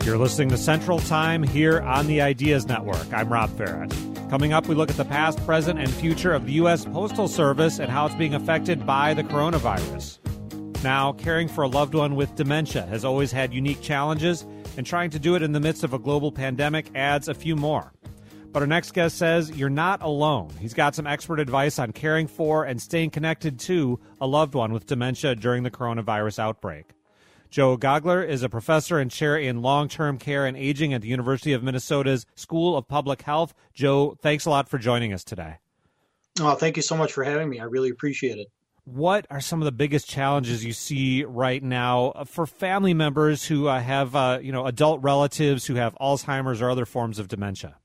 You're listening to Central Time here on the Ideas Network. I'm Rob Farrett. Coming up, we look at the past, present, and future of the U.S. Postal Service and how it's being affected by the coronavirus. Now, caring for a loved one with dementia has always had unique challenges, and trying to do it in the midst of a global pandemic adds a few more. But our next guest says you're not alone. He's got some expert advice on caring for and staying connected to a loved one with dementia during the coronavirus outbreak. Joe Gogler is a professor and chair in long-term care and aging at the University of Minnesota's School of Public Health. Joe, thanks a lot for joining us today. Oh, thank you so much for having me. I really appreciate it. What are some of the biggest challenges you see right now for family members who have, adult relatives who have Alzheimer's or other forms of dementia?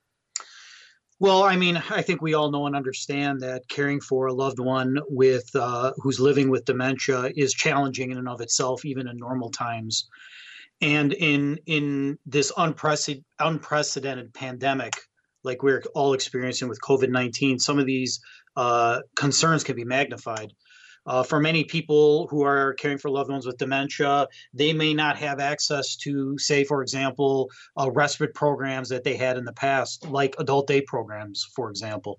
Well, I think we all know and understand that caring for a loved one with who's living with dementia is challenging in and of itself, even in normal times. And in this unprecedented pandemic, like we're all experiencing with COVID-19, some of these concerns can be magnified. For many people who are caring for loved ones with dementia, they may not have access to, say, for example, respite programs that they had in the past, like adult day programs, for example.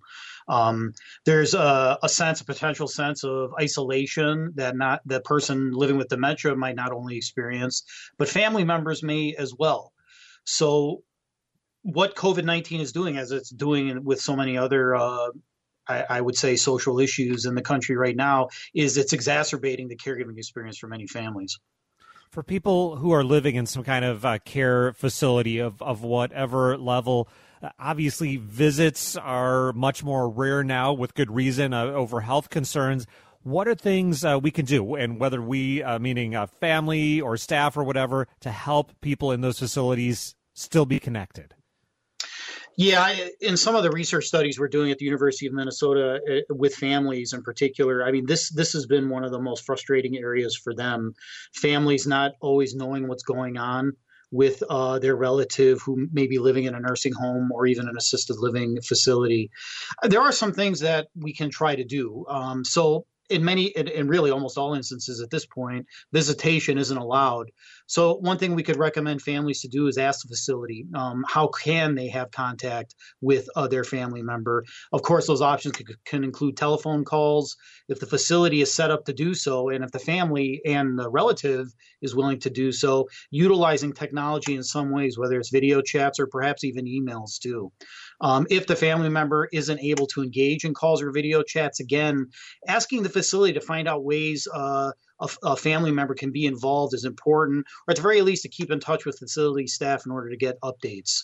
There's a potential sense of isolation that the person living with dementia might not only experience, but family members may as well. So what COVID-19 is doing, as it's doing with so many other I would say social issues in the country right now, is it's exacerbating the caregiving experience for many families. For people who are living in some kind of care facility of whatever level, obviously visits are much more rare now with good reason over health concerns. What are things we can do, and whether we, meaning family or staff or whatever, to help people in those facilities still be connected? Yeah, in some of the research studies we're doing at the University of Minnesota with families in particular, this has been one of the most frustrating areas for them. Families not always knowing what's going on with their relative who may be living in a nursing home or even an assisted living facility. There are some things that we can try to do. In really almost all instances at this point, visitation isn't allowed. So one thing we could recommend families to do is ask the facility, how can they have contact with their family member? Of course, those options can include telephone calls if the facility is set up to do so, and if the family and the relative is willing to do so, utilizing technology in some ways, whether it's video chats or perhaps even emails too. If the family member isn't able to engage in calls or video chats, again, asking the facility to find out ways a family member can be involved is important, or at the very least to keep in touch with facility staff in order to get updates.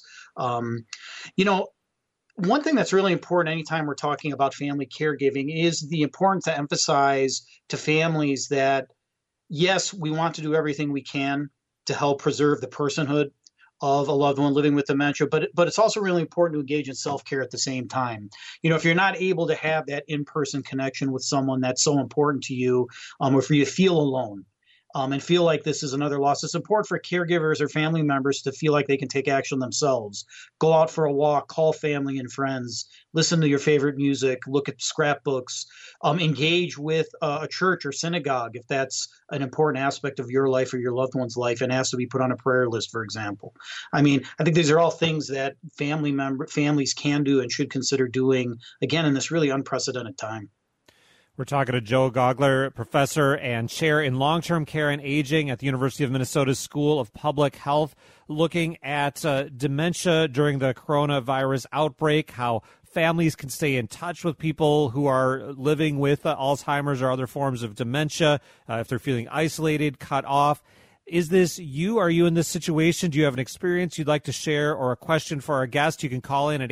One thing that's really important anytime we're talking about family caregiving is the importance to emphasize to families that, yes, we want to do everything we can to help preserve the personhood of a loved one living with dementia, but it's also really important to engage in self-care at the same time. If you're not able to have that in-person connection with someone that's so important to you, or for you to feel alone, and feel like this is another loss, it's important for caregivers or family members to feel like they can take action themselves. Go out for a walk, call family and friends, listen to your favorite music, look at scrapbooks, engage with a church or synagogue if that's an important aspect of your life or your loved one's life and has to be put on a prayer list, for example. I think these are all things that families can do and should consider doing, again, in this really unprecedented time. We're talking to Joe Gogler, professor and chair in long-term care and aging at the University of Minnesota's School of Public Health, looking at dementia during the coronavirus outbreak, how families can stay in touch with people who are living with Alzheimer's or other forms of dementia, if they're feeling isolated, cut off. Is this you? Are you in this situation? Do you have an experience you'd like to share or a question for our guest? You can call in at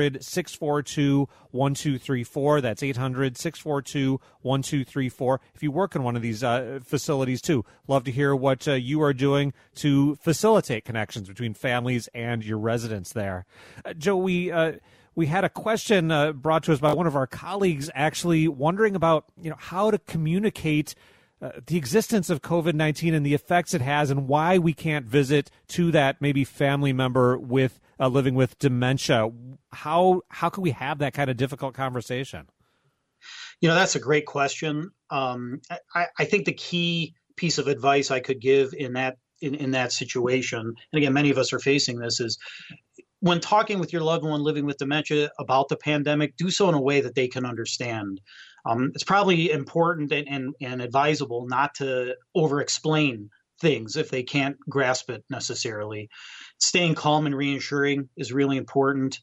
800-642-1234. That's 800-642-1234. If you work in one of these facilities, too, love to hear what you are doing to facilitate connections between families and your residents there. Joe, we had a question brought to us by one of our colleagues actually wondering about how to communicate the existence of COVID-19 and the effects it has and why we can't visit to that maybe family member with living with dementia. How can we have that kind of difficult conversation? That's a great question. I think the key piece of advice I could give in that in that situation, and again, many of us are facing this, is when talking with your loved one living with dementia about the pandemic, do so in a way that they can understand. It's probably important and advisable not to over-explain things if they can't grasp it necessarily. Staying calm and reassuring is really important.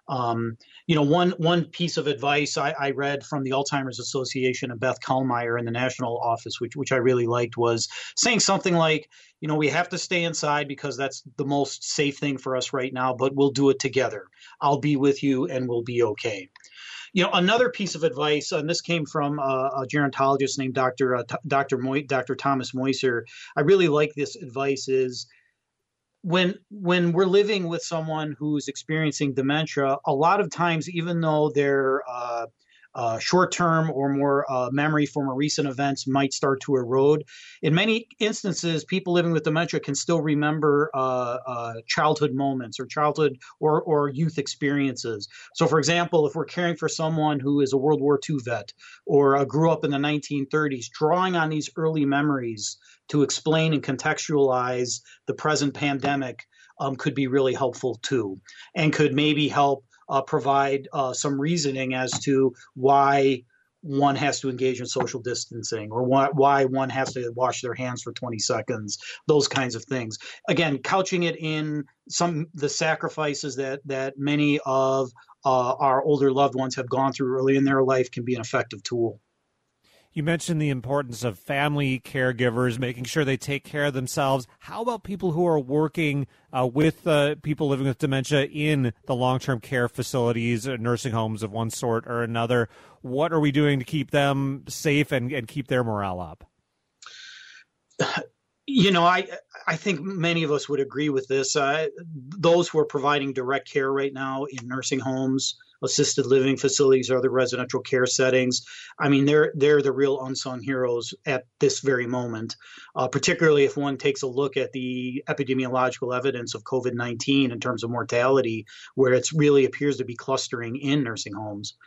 One piece of advice I read from the Alzheimer's Association and Beth Kellmeyer in the national office, which I really liked, was saying something like, we have to stay inside because that's the most safe thing for us right now, but we'll do it together. I'll be with you and we'll be okay. Another piece of advice, and this came from a gerontologist named Dr. Thomas Moiser. I really like this advice is, when we're living with someone who's experiencing dementia, a lot of times, even though their short-term or more memory from recent events might start to erode, in many instances, people living with dementia can still remember childhood moments or childhood or youth experiences. So, for example, if we're caring for someone who is a World War II vet or grew up in the 1930s, drawing on these early memories to explain and contextualize the present pandemic could be really helpful too, and could maybe help provide some reasoning as to why one has to engage in social distancing or why one has to wash their hands for 20 seconds, those kinds of things. Again, couching it in the sacrifices that many of our older loved ones have gone through early in their life can be an effective tool. You mentioned the importance of family caregivers, making sure they take care of themselves. How about people who are working with people living with dementia in the long-term care facilities, nursing homes of one sort or another? What are we doing to keep them safe and keep their morale up? I think many of us would agree with this. Those who are providing direct care right now in nursing homes, assisted living facilities, or other residential care settings, I mean, they're the real unsung heroes at this very moment, particularly if one takes a look at the epidemiological evidence of COVID-19 in terms of mortality, where it really appears to be clustering in nursing homes.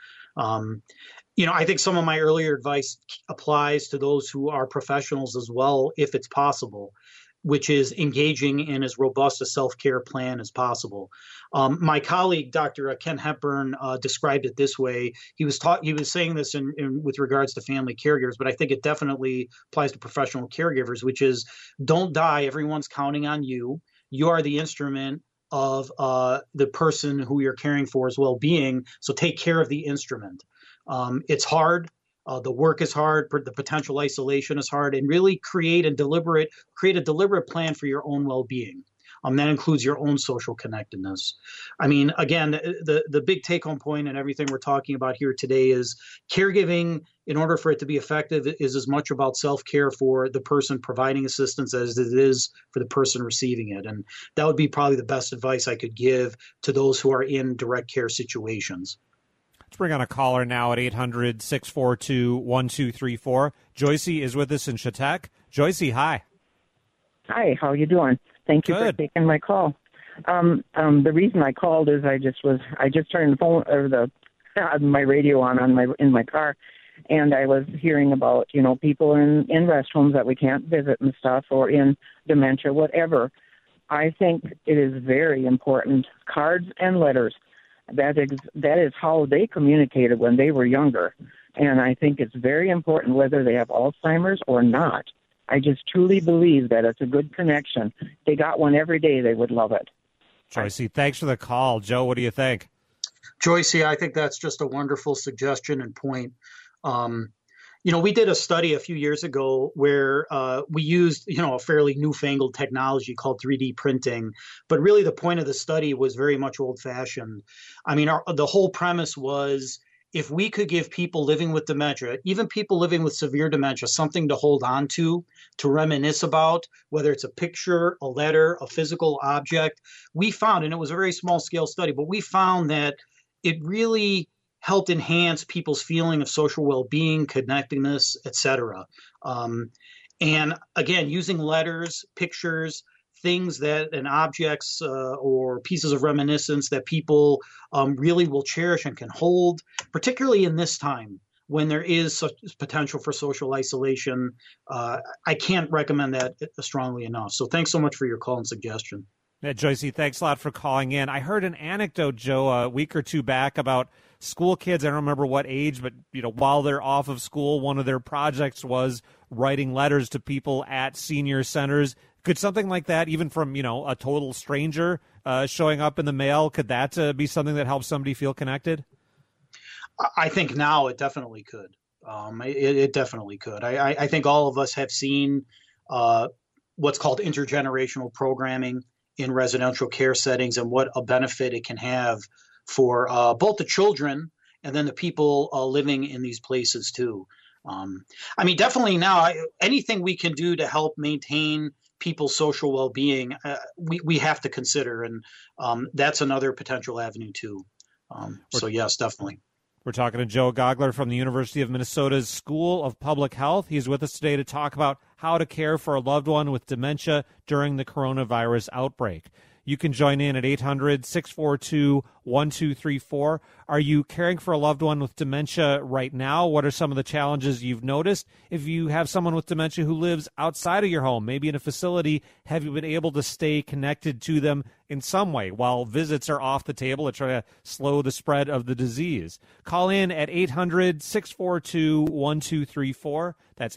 I think some of my earlier advice applies to those who are professionals as well, if it's possible, which is engaging in as robust a self-care plan as possible. My colleague, Dr. Ken Hepburn, described it this way. He was saying this with regards to family caregivers, but I think it definitely applies to professional caregivers, which is, don't die. Everyone's counting on you. You are the instrument of the person who you're caring for's well-being, so take care of the instrument. It's hard. The work is hard. The potential isolation is hard, and really create a deliberate plan for your own well-being. That includes your own social connectedness. I mean, again, the big take-home point and everything we're talking about here today is caregiving, in order for it to be effective, is as much about self-care for the person providing assistance as it is for the person receiving it. And that would be probably the best advice I could give to those who are in direct care situations. Let's bring on a caller now at 800-642-1234. Joycey is with us in Chautauqua. Joycey, hi. Hi, how are you doing? Thank you for taking my call. The reason I called is I just turned the phone or my radio on in my car, and I was hearing about people in rest homes that we can't visit and stuff, or in dementia, whatever. I think it is very important. Cards and letters. That is how they communicated when they were younger. And I think it's very important whether they have Alzheimer's or not. I just truly believe that it's a good connection. If they got one every day, they would love it. Joycey, thanks for the call. Joe, what do you think? Joycey, I think that's just a wonderful suggestion and point. We did a study a few years ago where we used, a fairly newfangled technology called 3D printing. But really the point of the study was very much old-fashioned. I mean, the whole premise was, if we could give people living with dementia, even people living with severe dementia, something to hold on to reminisce about, whether it's a picture, a letter, a physical object, we found, and it was a very small-scale study, but we found that it really helped enhance people's feeling of social well-being, connectedness, etc. And again, using letters, pictures, things and objects or pieces of reminiscence that people really will cherish and can hold, particularly in this time when there is such potential for social isolation, I can't recommend that strongly enough. So thanks so much for your call and suggestion. Yeah, Joyce, thanks a lot for calling in. I heard an anecdote, Joe, a week or two back about school kids. I don't remember what age, but while they're off of school, one of their projects was writing letters to people at senior centers. Could something like that, even from a total stranger showing up in the mail, could that be something that helps somebody feel connected? I think now it definitely could. It definitely could. I think all of us have seen what's called intergenerational programming in residential care settings and what a benefit it can have for both the children and then the people living in these places too. Definitely now, anything we can do to help maintain people's social well-being, we have to consider, and that's another potential avenue too. So yes, definitely. We're talking to Joe Gogler from the University of Minnesota's School of Public Health. He's with us today to talk about how to care for a loved one with dementia during the coronavirus outbreak. You can join in at 800-642-1234. Are you caring for a loved one with dementia right now? What are some of the challenges you've noticed? If you have someone with dementia who lives outside of your home, maybe in a facility, have you been able to stay connected to them in some way while visits are off the table to try to slow the spread of the disease? Call in at 800-642-1234. That's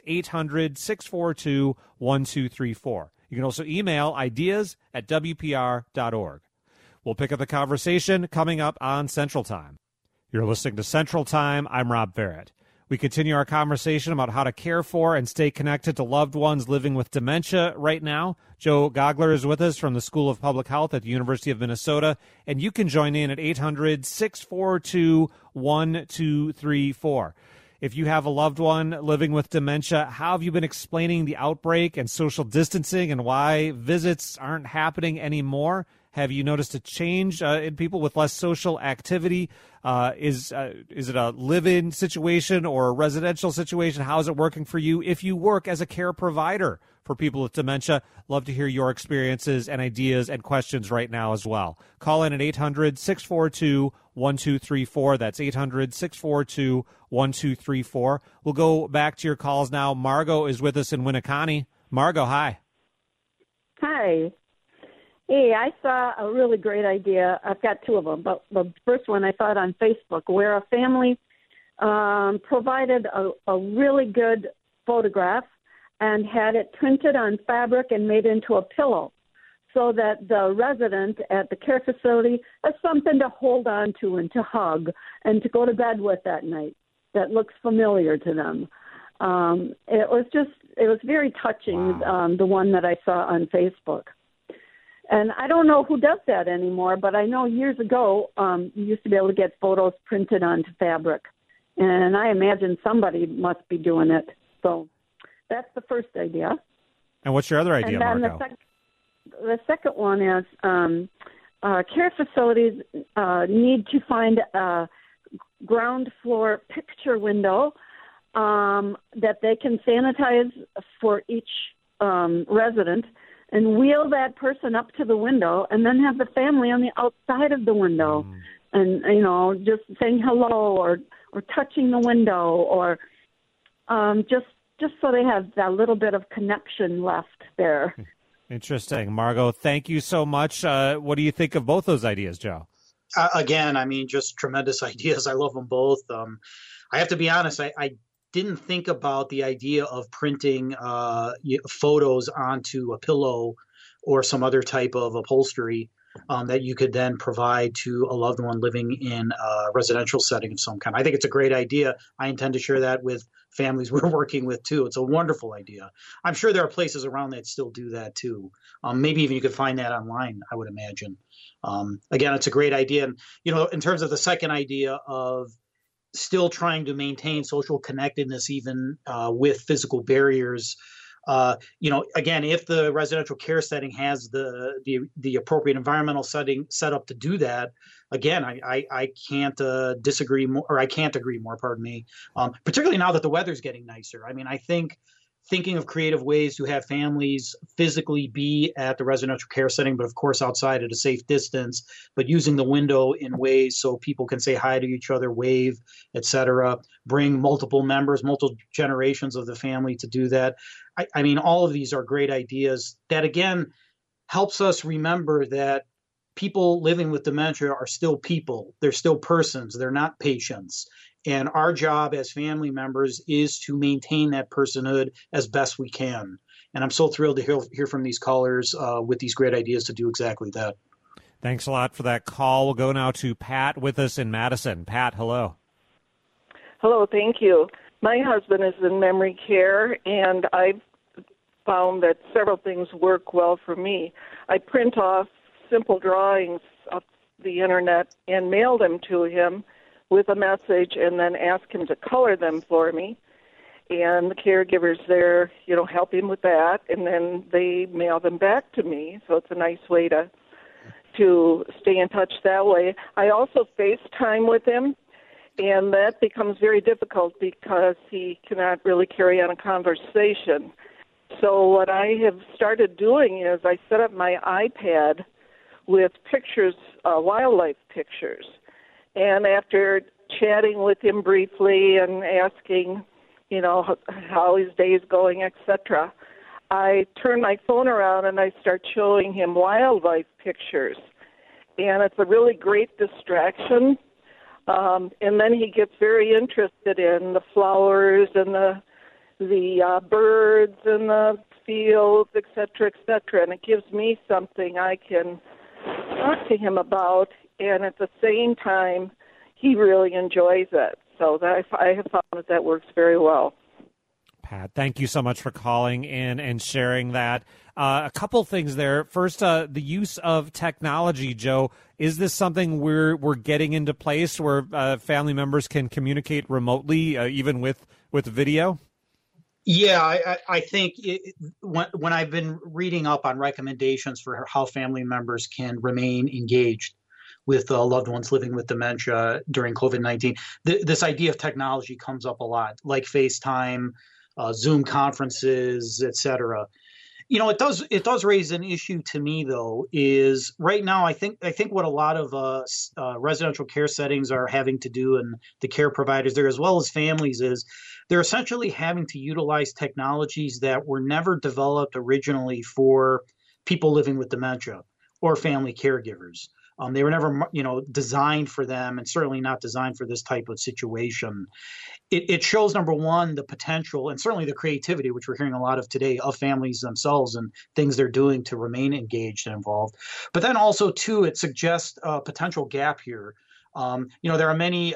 800-642-1234. You can also email ideas@wpr.org. We'll pick up the conversation coming up on Central Time. You're listening to Central Time. I'm Rob Barrett. We continue our conversation about how to care for and stay connected to loved ones living with dementia right now. Joe Gogler is with us from the School of Public Health at the University of Minnesota, and you can join in at 800-642-1234. If you have a loved one living with dementia, how have you been explaining the outbreak and social distancing and why visits aren't happening anymore? Have you noticed a change in people with less social activity? Is it a live-in situation or a residential situation? How is it working for you? If you work as a care provider for people with dementia, love to hear your experiences and ideas and questions right now as well. Call in at 800-642-1234. That's 800-642-1234. We'll go back to your calls now. Margot is with us in Winneconne. Margot, hi. Hi. Hey, I saw a really great idea. I've got two of them, but the first one I saw it on Facebook where a family provided a really good photograph and had it printed on fabric and made into a pillow so that the resident at the care facility has something to hold on to and to hug and to go to bed with that night that looks familiar to them. It was very touching, Wow. The one that I saw on Facebook. And I don't know who does that anymore, but I know years ago you used to be able to get photos printed onto fabric. And I imagine somebody must be doing it. So that's the first idea. And what's your other idea, and then Margot? The second one is care facilities need to find a ground floor picture window that they can sanitize for each resident and wheel that person up to the window and then have the family on the outside of the window and, just saying hello or touching the window or just so they have that little bit of connection left there. Interesting. Margot, thank you so much. What do you think of both those ideas, Joe? Again, just tremendous ideas. I love them both. I have to be honest, I didn't think about the idea of printing photos onto a pillow or some other type of upholstery that you could then provide to a loved one living in a residential setting of some kind. I think it's a great idea. I intend to share that with families we're working with too. It's a wonderful idea. I'm sure there are places around that still do that too. Maybe even you could find that online, I would imagine. Again, it's a great idea. And, in terms of the second idea of still trying to maintain social connectedness even with physical barriers, again, if the residential care setting has the appropriate environmental setting set up to do that, again, I can't disagree more, or I can't agree more, pardon me, particularly now that the weather's getting nicer. I think thinking of creative ways to have families physically be at the residential care setting, but of course outside at a safe distance, but using the window in ways so people can say hi to each other, wave, etc. Bring multiple members, multiple generations of the family to do that. I mean, all of these are great ideas that, again, helps us remember that people living with dementia are still people. They're still persons. They're not patients. And our job as family members is to maintain that personhood as best we can. And I'm so thrilled to hear from these callers with these great ideas to do exactly that. Thanks a lot for that call. We'll go now to Pat with us in Madison. Pat, hello. Hello, thank you. My husband is in memory care, and I've found that several things work well for me. I print off simple drawings off the internet and mail them to him with a message, and then ask him to color them for me. And the caregivers there, help him with that, and then they mail them back to me. So it's a nice way to stay in touch that way. I also FaceTime with him, and that becomes very difficult because he cannot really carry on a conversation. So what I have started doing is I set up my iPad with pictures, wildlife pictures. And after chatting with him briefly and asking, how his day is going, etc., I turn my phone around and I start showing him wildlife pictures. And it's a really great distraction. And then he gets very interested in the flowers and the birds and the fields, etc., etc. And it gives me something I can talk to him about. And at the same time, he really enjoys it. So I have found that works very well. Pat, thank you so much for calling in and sharing that. A couple things there. First, the use of technology, Joe. Is this something we're getting into place where family members can communicate remotely, even with video? Yeah, I think when I've been reading up on recommendations for how family members can remain engaged with loved ones living with dementia during COVID-19, this idea of technology comes up a lot, like FaceTime, Zoom conferences, etc. It does raise an issue to me, though, is right now I think what a lot of residential care settings are having to do, and the care providers there as well as families, is they're essentially having to utilize technologies that were never developed originally for people living with dementia or family caregivers. They were never, designed for them, and certainly not designed for this type of situation. It shows, number one, the potential and certainly the creativity, which we're hearing a lot of today, of families themselves and things they're doing to remain engaged and involved. But then also, too, it suggests a potential gap here. There are many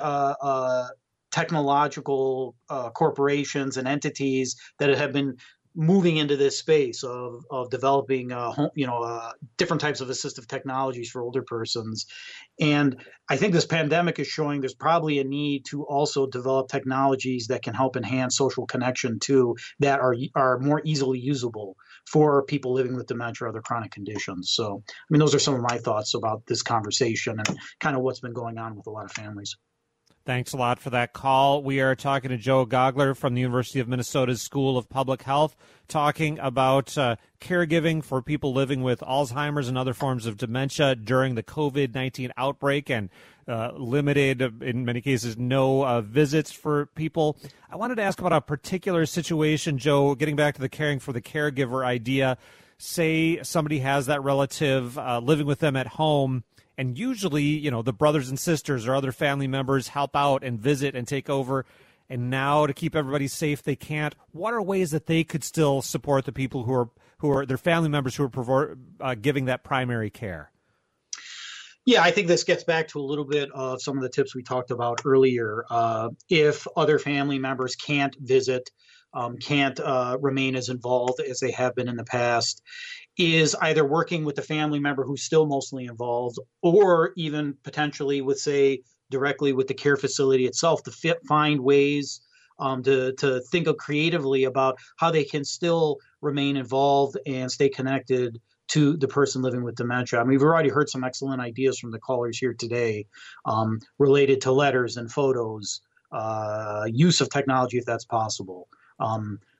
technological corporations and entities that have been moving into this space of developing different types of assistive technologies for older persons. And I think this pandemic is showing there's probably a need to also develop technologies that can help enhance social connection too, that are more easily usable for people living with dementia or other chronic conditions. So, those are some of my thoughts about this conversation and kind of what's been going on with a lot of families. Thanks a lot for that call. We are talking to Joe Gogler from the University of Minnesota's School of Public Health, talking about caregiving for people living with Alzheimer's and other forms of dementia during the COVID-19 outbreak, and limited, in many cases, no visits for people. I wanted to ask about a particular situation, Joe, getting back to the caring for the caregiver idea. Say somebody has that relative living with them at home, and usually, the brothers and sisters or other family members help out and visit and take over. And now, to keep everybody safe, they can't. What are ways that they could still support the people who are their family members who are giving that primary care? Yeah, I think this gets back to a little bit of some of the tips we talked about earlier. If other family members can't visit, can't remain as involved as they have been in the past, is either working with the family member who's still mostly involved, or even potentially with, say, directly with the care facility itself to find ways to think of creatively about how they can still remain involved and stay connected to the person living with dementia. We've already heard some excellent ideas from the callers here today related to letters and photos, use of technology if that's possible.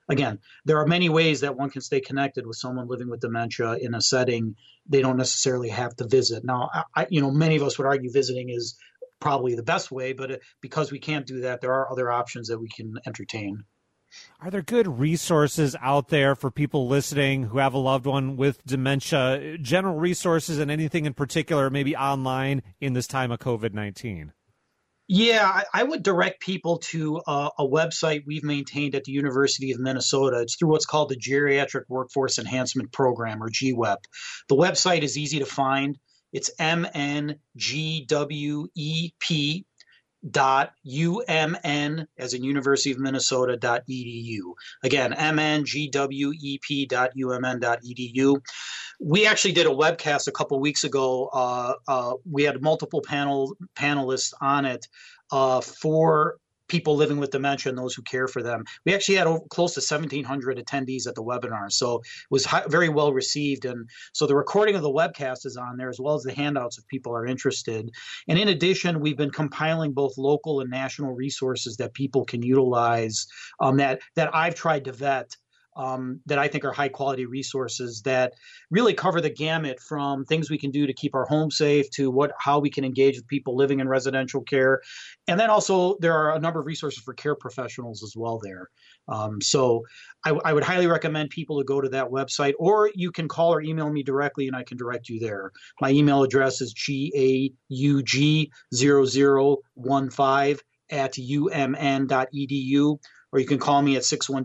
again, there are many ways that one can stay connected with someone living with dementia in a setting they don't necessarily have to visit. Now, many of us would argue visiting is probably the best way, but because we can't do that, there are other options that we can entertain. Are there good resources out there for people listening who have a loved one with dementia, general resources and anything in particular, maybe online in this time of COVID-19? Yeah, I would direct people to a website we've maintained at the University of Minnesota. It's through what's called the Geriatric Workforce Enhancement Program, or GWEP. The website is easy to find. It's mngwep.umn, as in University of Minnesota.edu. Again, mngwep.umn.edu. We actually did a webcast a couple weeks ago. We had multiple panelists on it for people living with dementia and those who care for them. We actually had close to 1,700 attendees at the webinar, so it was very well received. And so the recording of the webcast is on there, as well as the handouts if people are interested. And in addition, we've been compiling both local and national resources that people can utilize that I've tried to vet. That I think are high quality resources that really cover the gamut from things we can do to keep our home safe to how we can engage with people living in residential care. And then also there are a number of resources for care professionals as well there. So I would highly recommend people to go to that website, or you can call or email me directly and I can direct you there. My email address is gaug0015@umn.edu. Or you can call me at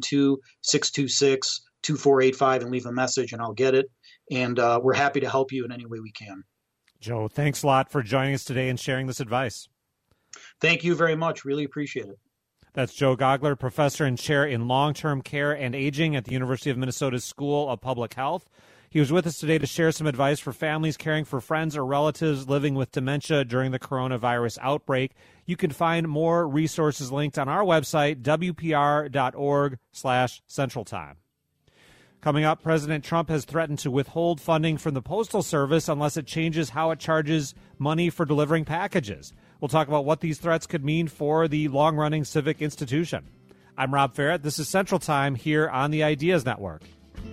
612-626-2485 and leave a message, and I'll get it. And we're happy to help you in any way we can. Joe, thanks a lot for joining us today and sharing this advice. Thank you very much. Really appreciate it. That's Joe Gogler, professor and chair in long-term care and aging at the University of Minnesota's School of Public Health. He was with us today to share some advice for families caring for friends or relatives living with dementia during the coronavirus outbreak. You can find more resources linked on our website, wpr.org/centraltime. Coming up, President Trump has threatened to withhold funding from the Postal Service unless it changes how it charges money for delivering packages. We'll talk about what these threats could mean for the long-running civic institution. I'm Rob Ferrett. This is Central Time here on the Ideas Network.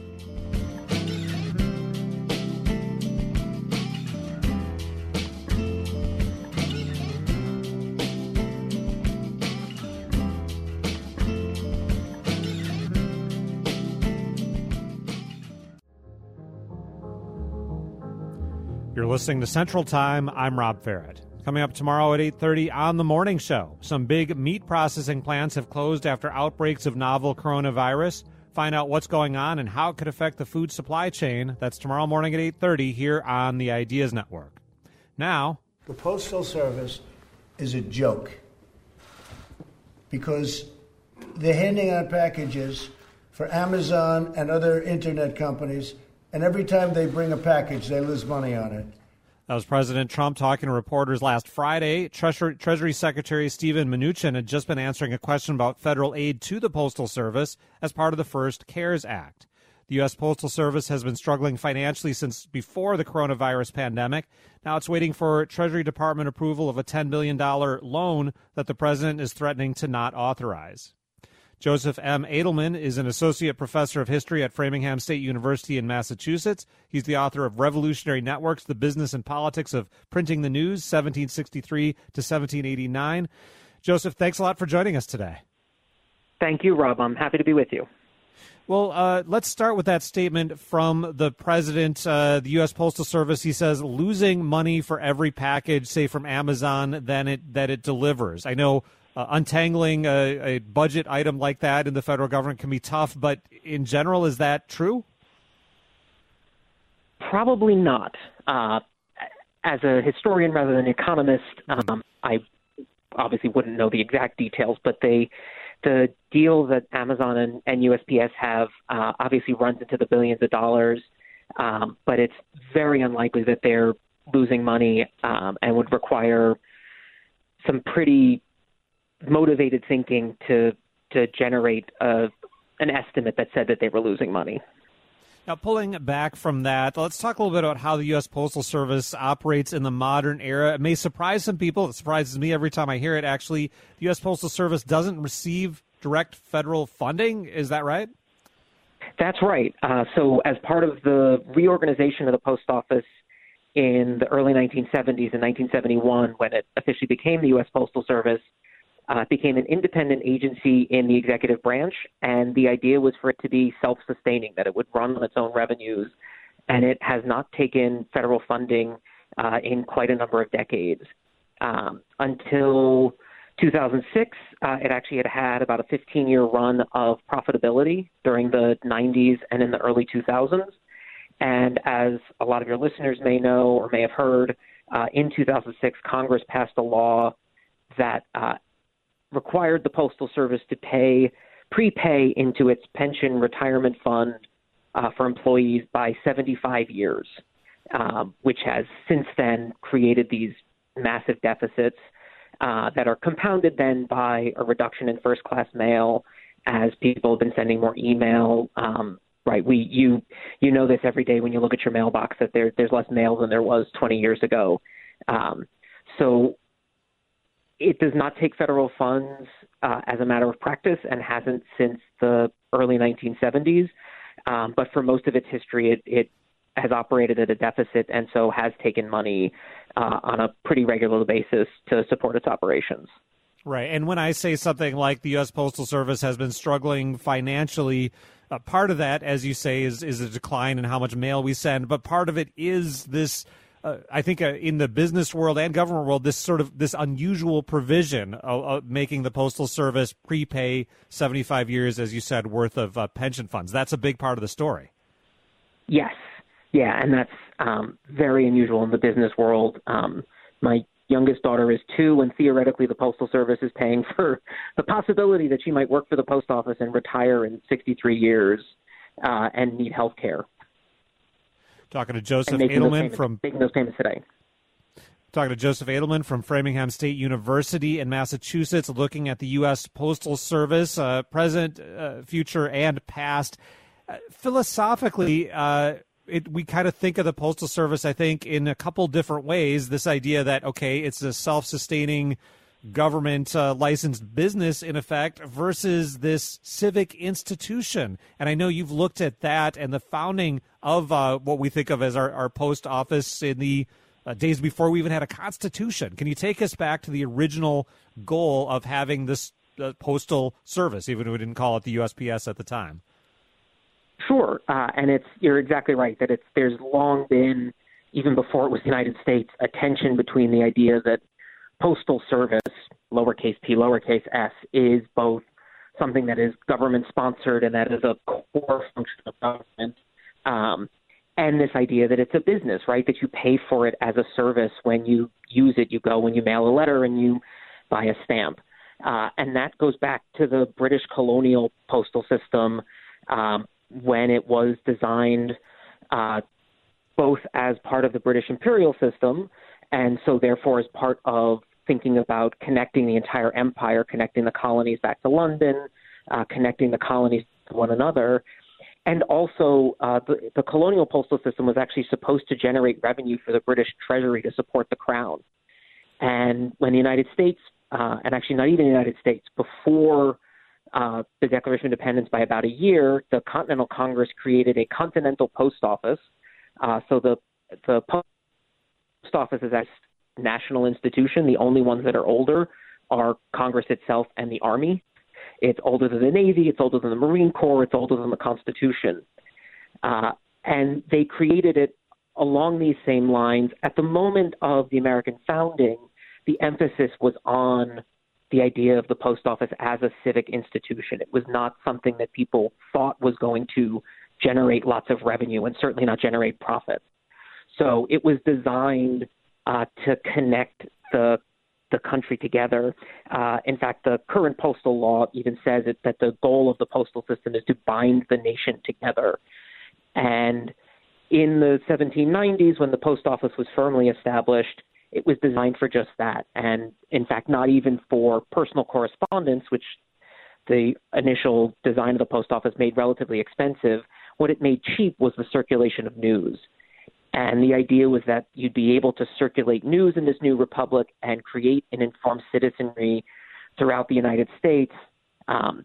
You're listening to Central Time. I'm Rob Ferrett. Coming up tomorrow at 8:30 on The Morning Show, some big meat processing plants have closed after outbreaks of novel coronavirus. Find out what's going on and how it could affect the food supply chain. That's tomorrow morning at 8:30 here on the Ideas Network. Now, the Postal Service is a joke because they're handing out packages for Amazon and other internet companies, and every time they bring a package, they lose money on it. That was President Trump talking to reporters last Friday. Treasury Secretary Steven Mnuchin had just been answering a question about federal aid to the Postal Service as part of the first CARES Act. The U.S. Postal Service has been struggling financially since before the coronavirus pandemic. Now it's waiting for Treasury Department approval of a $10 billion loan that the president is threatening to not authorize. Joseph M. Edelman is an associate professor of history at Framingham State University in Massachusetts. He's the author of Revolutionary Networks, The Business and Politics of Printing the News, 1763 to 1789. Joseph, thanks a lot for joining us today. Thank you, Rob. I'm happy to be with you. Well, let's start with that statement from the president, the U.S. Postal Service. He says losing money for every package, say from Amazon, that it delivers. I know untangling a budget item like that in the federal government can be tough, but in general, is that true? Probably not. As a historian rather than an economist, I obviously wouldn't know the exact details, but the deal that Amazon and USPS have obviously runs into the billions of dollars, but it's very unlikely that they're losing money and would require some pretty motivated thinking to generate an estimate that said that they were losing money. Now, pulling back from that, let's talk a little bit about how the U.S. Postal Service operates in the modern era. It may surprise some people. It surprises me every time I hear it, actually. The U.S. Postal Service doesn't receive direct federal funding. Is that right? That's right. So as part of the reorganization of the post office in the early 1970s, in 1971, when it officially became the U.S. Postal Service, it became an independent agency in the executive branch, and the idea was for it to be self-sustaining, that it would run on its own revenues, and it has not taken federal funding in quite a number of decades. Until 2006, it actually had about a 15-year run of profitability during the 90s and in the early 2000s. And as a lot of your listeners may know or may have heard, in 2006, Congress passed a law that required the Postal Service to prepay into its pension retirement fund for employees by 75 years, which has since then created these massive deficits that are compounded then by a reduction in first-class mail as people have been sending more email. Right, you know this every day when you look at your mailbox that there's less mail than there was 20 years ago. So it does not take federal funds as a matter of practice and hasn't since the early 1970s. But for most of its history, it has operated at a deficit and so has taken money on a pretty regular basis to support its operations. Right. And when I say something like the U.S. Postal Service has been struggling financially, part of that, as you say, is a decline in how much mail we send. But part of it is this, I think, in the business world and government world, this unusual provision of making the Postal Service prepay 75 years, as you said, worth of pension funds. That's a big part of the story. Yes. Yeah, and that's very unusual in the business world. My youngest daughter is 2, and theoretically the Postal Service is paying for the possibility that she might work for the post office and retire in 63 years and need health care. Talking to Joseph Edelman from making those payments today. Talking to Joseph Edelman from Framingham State University in Massachusetts, looking at the U.S. Postal Service, present, future, and past. Philosophically, we kind of think of the Postal Service, I think, in a couple different ways. This idea that, okay, it's a self-sustaining government licensed business, in effect, versus this civic institution. And I know you've looked at that and the founding of what we think of as our post office in the days before we even had a constitution. Can you take us back to the original goal of having this postal service, even if we didn't call it the USPS at the time? Sure, and you're exactly right that there's long been, even before it was the United States, a tension between the idea that postal service, lowercase p, lowercase s, is both something that is government sponsored and that is a core function of government, and this idea that it's a business, right? That you pay for it as a service when you use it. You go when you mail a letter and you buy a stamp, and that goes back to the British colonial postal system. When it was designed both as part of the British imperial system and so therefore as part of thinking about connecting the entire empire, connecting the colonies back to London, connecting the colonies to one another. And also the colonial postal system was actually supposed to generate revenue for the British Treasury to support the crown. And when the United States, and actually not even the United States, before the Declaration of Independence by about a year, the Continental Congress created a Continental Post Office. So the Post Office is a national institution. The only ones that are older are Congress itself and the Army. It's older than the Navy. It's older than the Marine Corps. It's older than the Constitution. And they created it along these same lines. At the moment of the American founding, the emphasis was on the idea of the post office as a civic institution. It was not something that people thought was going to generate lots of revenue and certainly not generate profit. So it was designed to connect the country together. In fact, the current postal law even says that the goal of the postal system is to bind the nation together. And in the 1790s, when the post office was firmly established, it was designed for just that. And in fact, not even for personal correspondence, which the initial design of the post office made relatively expensive. What it made cheap was the circulation of news. And the idea was that you'd be able to circulate news in this new republic and create an informed citizenry throughout the United States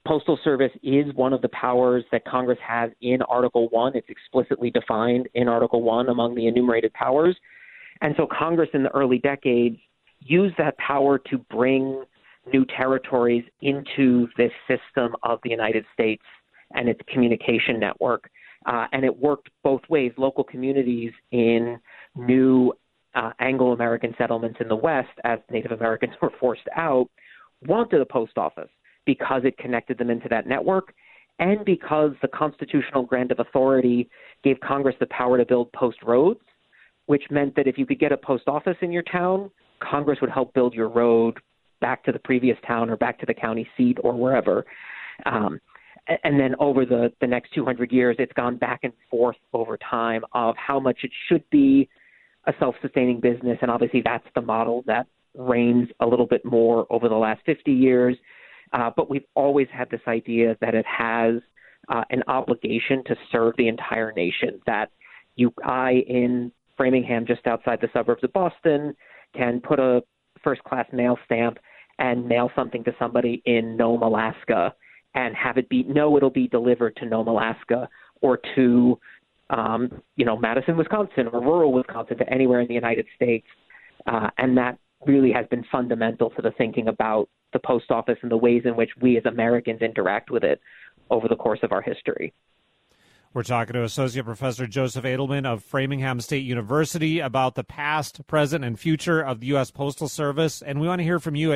Postal Service is one of the powers that Congress has in Article 1. It's explicitly defined in Article 1 among the enumerated powers. And so Congress in the early decades used that power to bring new territories into this system of the United States and its communication network. And it worked both ways. Local communities in new Anglo-American settlements in the West, as Native Americans were forced out, wanted a post office because it connected them into that network and because the constitutional grant of authority gave Congress the power to build post roads, which meant that if you could get a post office in your town, Congress would help build your road back to the previous town or back to the county seat or wherever. And then over the next 200 years, it's gone back and forth over time of how much it should be a self-sustaining business. And obviously that's the model that reigns a little bit more over the last 50 years. But we've always had this idea that it has an obligation to serve the entire nation, that I in Framingham, just outside the suburbs of Boston, can put a first-class mail stamp and mail something to somebody in Nome, Alaska, and have it be, it'll be delivered to Nome, Alaska, or to, Madison, Wisconsin, or rural Wisconsin, to anywhere in the United States. And that really has been fundamental to the thinking about the post office and the ways in which we as Americans interact with it over the course of our history. We're talking to Associate Professor Joseph Edelman of Framingham State University about the past, present, and future of the U.S. Postal Service. And we want to hear from you at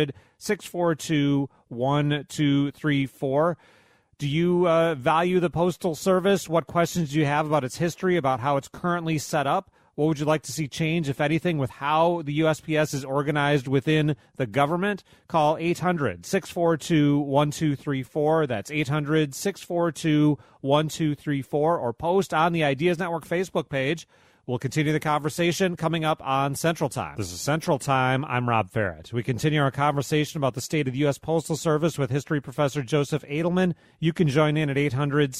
800-642-1234. Do you value the Postal Service? What questions do you have about its history, about how it's currently set up? What would you like to see change, if anything, with how the USPS is organized within the government? Call 800-642-1234. That's 800-642-1234. Or post on the Ideas Network Facebook page. We'll continue the conversation coming up on Central Time. This is Central Time. I'm Rob Farrett. We continue our conversation about the state of the U.S. Postal Service with history professor Joseph Edelman. You can join in at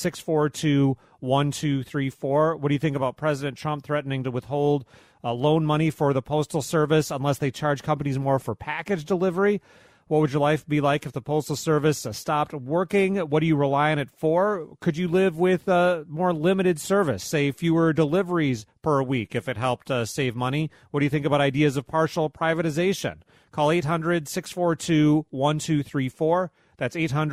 800-642-1234. What do you think about President Trump threatening to withhold loan money for the Postal Service unless they charge companies more for package delivery? What would your life be like if the Postal Service stopped working? What do you rely on it for? Could you live with more limited service, say fewer deliveries per week if it helped save money? What do you think about ideas of partial privatization? Call 800-642-1234. That's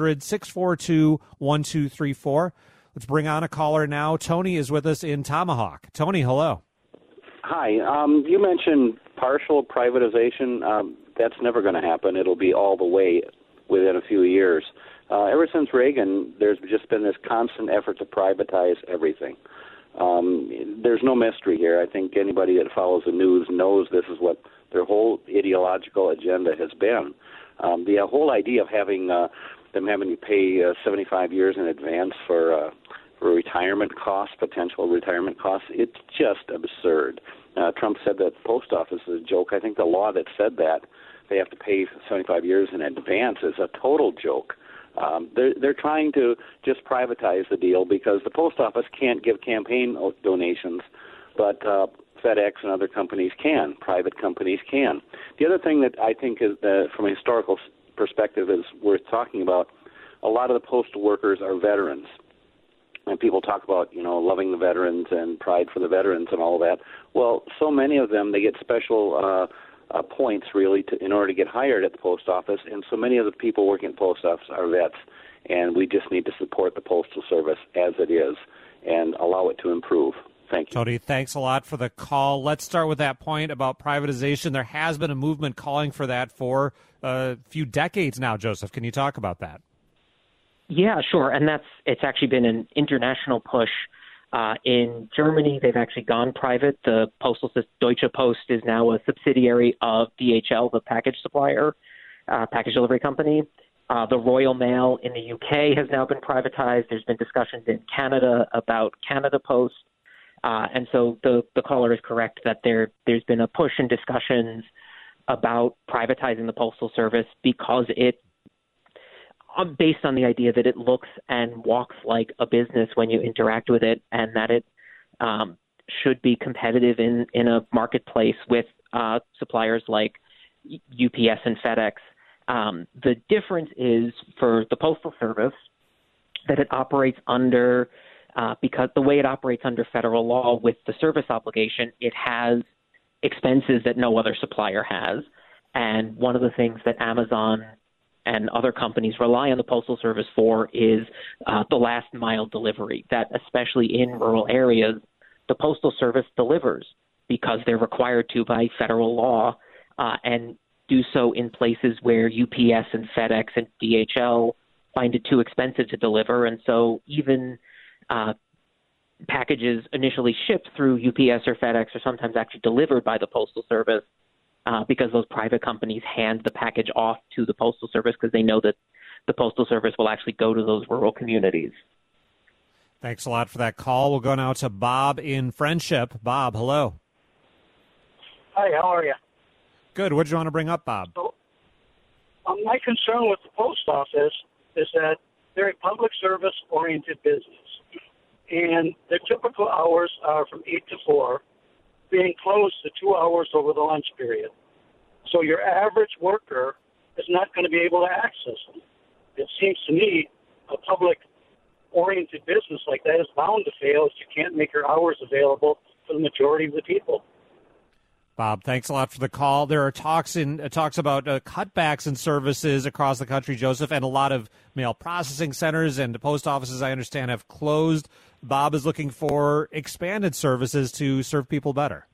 800-642-1234. Let's bring on a caller now. Tony is with us in Tomahawk. Tony, hello. Hi. You mentioned partial privatization. That's never going to happen. It'll be all the way within a few years. Ever since Reagan, there's just been this constant effort to privatize everything. There's no mystery here. I think anybody that follows the news knows this is what their whole ideological agenda has been. The whole idea of having them having to pay 75 years in advance for retirement costs, potential retirement costs, it's just absurd. Trump said that the post office is a joke. I think the law that said that they have to pay 75 years in advance is a total joke. They're trying to just privatize the deal because the post office can't give campaign donations, but FedEx and other companies can. Private companies can. The other thing that I think is, from a historical perspective, is worth talking about, a lot of the postal workers are veterans. And people talk about, loving the veterans and pride for the veterans and all of that. Well, so many of them, they get special points, really, in order to get hired at the post office. And so many of the people working at the post office are vets. And we just need to support the Postal Service as it is and allow it to improve. Thank you. Tony, thanks a lot for the call. Let's start with that point about privatization. There has been a movement calling for that for a few decades now, Joseph. Can you talk about that? Yeah, sure. And it's actually been an international push. In Germany, they've actually gone private. The postal system, Deutsche Post, is now a subsidiary of DHL, the package supplier, package delivery company. The Royal Mail in the UK has now been privatized. There's been discussions in Canada about Canada Post. And so the caller is correct that there's been a push and discussions about privatizing the Postal Service because based on the idea that it looks and walks like a business when you interact with it, and that it should be competitive in a marketplace with suppliers like UPS and FedEx. The difference is for the Postal Service that it operates under, because the way it operates under federal law with the service obligation, it has expenses that no other supplier has. And one of the things that Amazon and other companies rely on the Postal Service for is the last mile delivery, that especially in rural areas, the Postal Service delivers because they're required to by federal law, and do so in places where UPS and FedEx and DHL find it too expensive to deliver. And so even packages initially shipped through UPS or FedEx are sometimes actually delivered by the Postal Service because those private companies hand the package off to the Postal Service because they know that the Postal Service will actually go to those rural communities. Thanks a lot for that call. We'll go now to Bob in Friendship. Bob, hello. Hi, how are you? Good. What do you want to bring up, Bob? So, my concern with the post office is that they're a public service-oriented business, and their typical hours are from 8 to 4, being closed to 2 hours over the lunch period. So your average worker is not going to be able to access them. It seems to me a public-oriented business like that is bound to fail if you can't make your hours available for the majority of the people. Bob, thanks a lot for the call. There are talks about cutbacks in services across the country, Joseph, and a lot of mail processing centers and post offices, I understand, have closed. Bob is looking for expanded services to serve people better.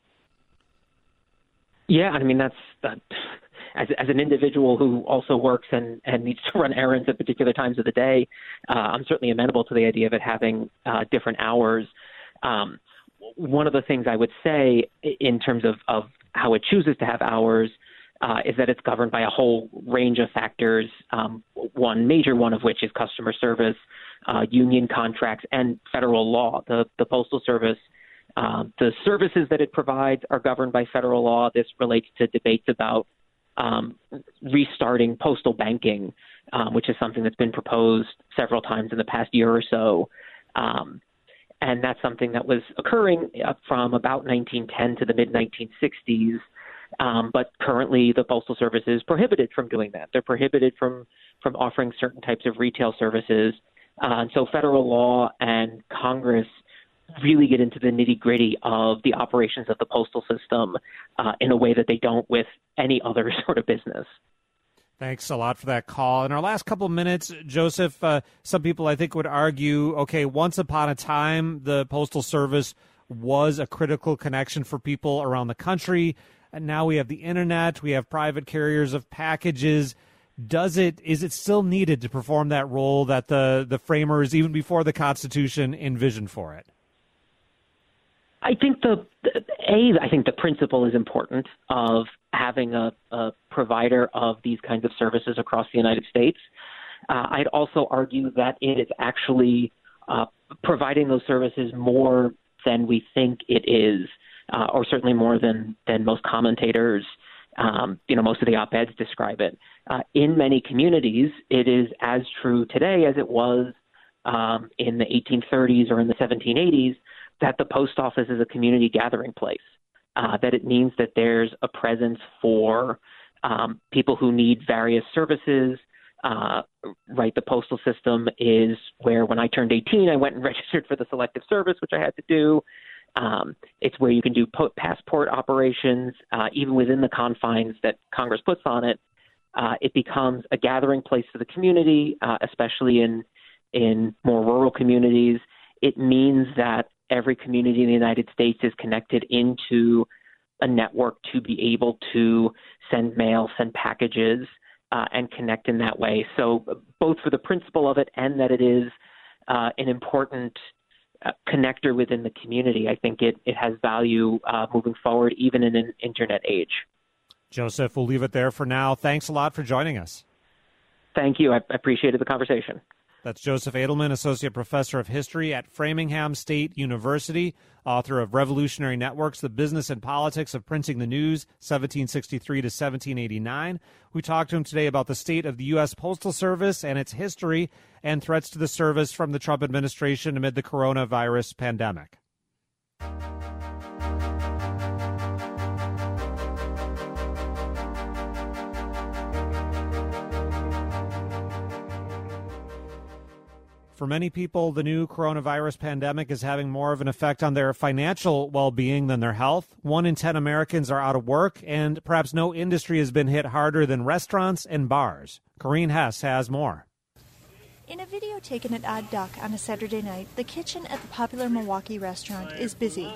Yeah, I mean, that's as an individual who also works and needs to run errands at particular times of the day, I'm certainly amenable to the idea of it having different hours. One of the things I would say in terms of how it chooses to have hours is that it's governed by a whole range of factors, one major one of which is customer service, union contracts, and federal law. The Postal Service, the services that it provides are governed by federal law. This relates to debates about restarting postal banking, which is something that's been proposed several times in the past year or so. And that's something that was occurring from about 1910 to the mid-1960s. But currently, the Postal Service is prohibited from doing that. They're prohibited from offering certain types of retail services. And so federal law and Congress really get into the nitty-gritty of the operations of the postal system in a way that they don't with any other sort of business. Thanks a lot for that call. In our last couple of minutes, Joseph, some people I think would argue, okay, once upon a time, the Postal Service was a critical connection for people around the country. And now we have the internet, we have private carriers of packages. Is it still needed to perform that role that the framers, even before the Constitution, envisioned for it? I think the principle is important of having a provider of these kinds of services across the United States. I'd also argue that it is actually providing those services more than we think it is, or certainly more than most commentators, most of the op-eds describe it. In many communities, it is as true today as it was in the 1830s or in the 1780s, that the post office is a community gathering place, that it means that there's a presence for people who need various services. Right, the postal system is where when I turned 18, I went and registered for the Selective Service, which I had to do. It's where you can do passport operations, even within the confines that Congress puts on it. It becomes a gathering place for the community, especially in more rural communities. It means that every community in the United States is connected into a network to be able to send mail, send packages, and connect in that way. So both for the principle of it and that it is an important connector within the community, I think it has value moving forward, even in an internet age. Joseph, we'll leave it there for now. Thanks a lot for joining us. Thank you. I appreciated the conversation. That's Joseph Edelman, Associate Professor of History at Framingham State University, author of Revolutionary Networks, The Business and Politics of Printing the News, 1763 to 1789. We talked to him today about the state of the U.S. Postal Service and its history and threats to the service from the Trump administration amid the coronavirus pandemic. For many people, the new coronavirus pandemic is having more of an effect on their financial well-being than their health. 1 in 10 Americans are out of work, and perhaps no industry has been hit harder than restaurants and bars. Corrine Hess has more. In a video taken at Odd Duck on a Saturday night, the kitchen at the popular Milwaukee restaurant is busy.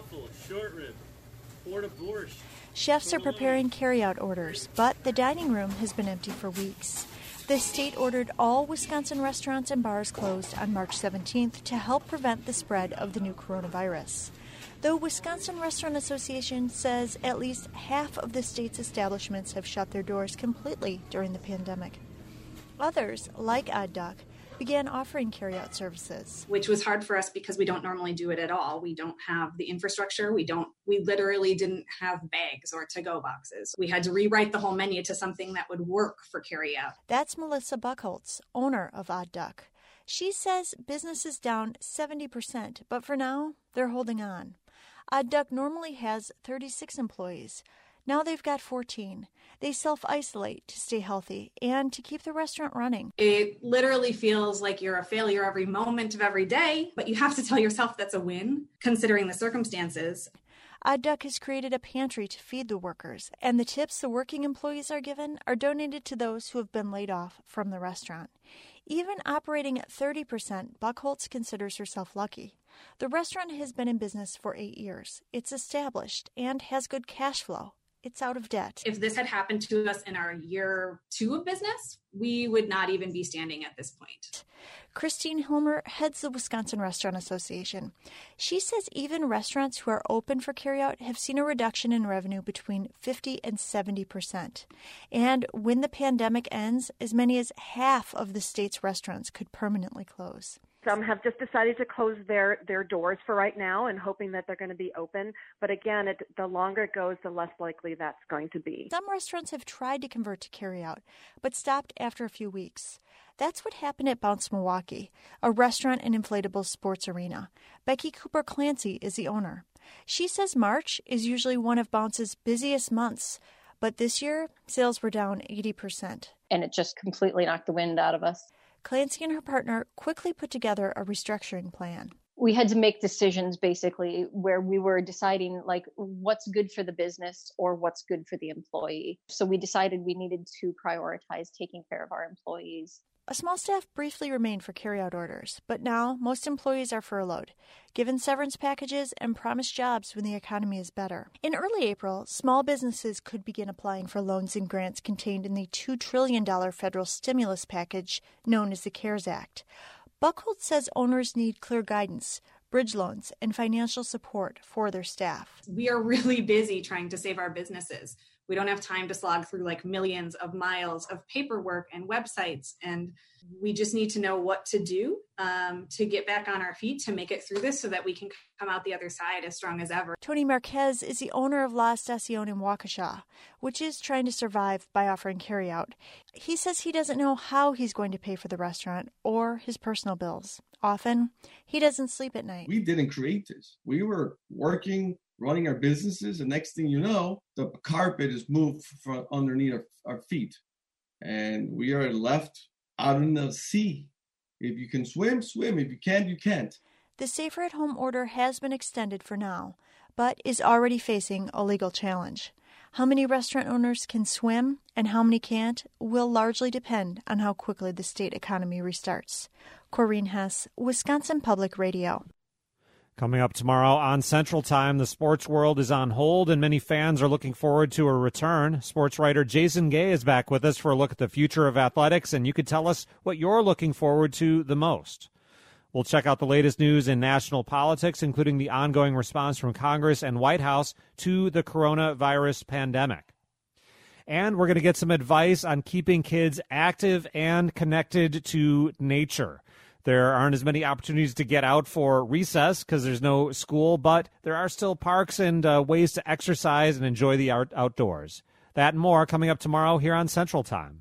Chefs are preparing carry-out orders, but the dining room has been empty for weeks. The state ordered all Wisconsin restaurants and bars closed on March 17th to help prevent the spread of the new coronavirus. The Wisconsin Restaurant Association says at least half of the state's establishments have shut their doors completely during the pandemic. Others, like Odd Duck, began offering carry-out services. Which was hard for us because we don't normally do it at all. We don't have the infrastructure. We literally didn't have bags or to-go boxes. We had to rewrite the whole menu to something that would work for carry-out. That's Melissa Buchholz, owner of Odd Duck. She says business is down 70%, but for now, they're holding on. Odd Duck normally has 36 employees. Now they've got 14. They self-isolate to stay healthy and to keep the restaurant running. It literally feels like you're a failure every moment of every day, but you have to tell yourself that's a win, considering the circumstances. Odd Duck has created a pantry to feed the workers, and the tips the working employees are given are donated to those who have been laid off from the restaurant. Even operating at 30%, Buchholz considers herself lucky. The restaurant has been in business for 8 years. It's established and has good cash flow. It's out of debt. If this had happened to us in our year 2 of business, we would not even be standing at this point. Christine Hilmer heads the Wisconsin Restaurant Association. She says even restaurants who are open for carryout have seen a reduction in revenue between 50 and 70%. And when the pandemic ends, as many as half of the state's restaurants could permanently close. Some have just decided to close their doors for right now and hoping that they're going to be open. But again, the longer it goes, the less likely that's going to be. Some restaurants have tried to convert to carryout, but stopped after a few weeks. That's what happened at Bounce Milwaukee, a restaurant and inflatable sports arena. Becky Cooper Clancy is the owner. She says March is usually one of Bounce's busiest months, but this year, sales were down 80%. And it just completely knocked the wind out of us. Clancy and her partner quickly put together a restructuring plan. We had to make decisions basically where we were deciding like what's good for the business or what's good for the employee. So we decided we needed to prioritize taking care of our employees. A small staff briefly remained for carryout orders, but now most employees are furloughed, given severance packages and promised jobs when the economy is better. In early April, small businesses could begin applying for loans and grants contained in the $2 trillion federal stimulus package known as the CARES Act. Buchholz says owners need clear guidance, bridge loans, and financial support for their staff. We are really busy trying to save our businesses. We don't have time to slog through like millions of miles of paperwork and websites. And we just need to know what to do to get back on our feet, to make it through this so that we can come out the other side as strong as ever. Tony Marquez is the owner of La Estacion in Waukesha, which is trying to survive by offering carryout. He says he doesn't know how he's going to pay for the restaurant or his personal bills. Often, he doesn't sleep at night. We didn't create this. We were working, running our businesses, and next thing you know, the carpet is moved from underneath our feet. And we are left out in the sea. If you can swim, swim. If you can't, you can't. The Safer at Home order has been extended for now, but is already facing a legal challenge. How many restaurant owners can swim and how many can't will largely depend on how quickly the state economy restarts. Corrine Hess, Wisconsin Public Radio. Coming up tomorrow on Central Time, the sports world is on hold and many fans are looking forward to a return. Sports writer Jason Gay is back with us for a look at the future of athletics, and you could tell us what you're looking forward to the most. We'll check out the latest news in national politics, including the ongoing response from Congress and White House to the coronavirus pandemic. And we're going to get some advice on keeping kids active and connected to nature. There aren't as many opportunities to get out for recess because there's no school, but there are still parks and ways to exercise and enjoy the outdoors. That and more coming up tomorrow here on Central Time.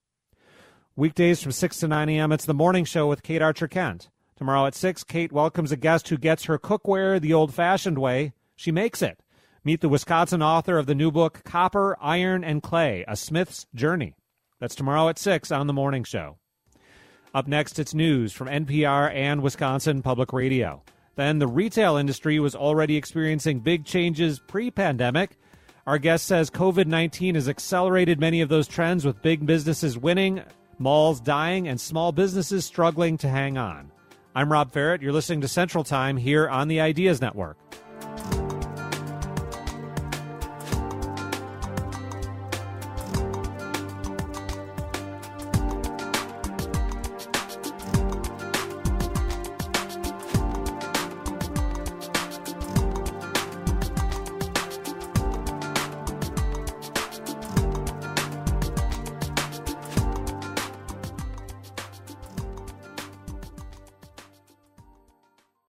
Weekdays from 6 to 9 a.m., it's The Morning Show with Kate Archer-Kent. Tomorrow at 6, Kate welcomes a guest who gets her cookware the old-fashioned way. She makes it. Meet the Wisconsin author of the new book, Copper, Iron, and Clay, A Smith's Journey. That's tomorrow at 6 on The Morning Show. Up next, it's news from NPR and Wisconsin Public Radio. Then the retail industry was already experiencing big changes pre-pandemic. Our guest says COVID-19 has accelerated many of those trends, with big businesses winning, malls dying, and small businesses struggling to hang on. I'm Rob Ferrett. You're listening to Central Time here on the Ideas Network.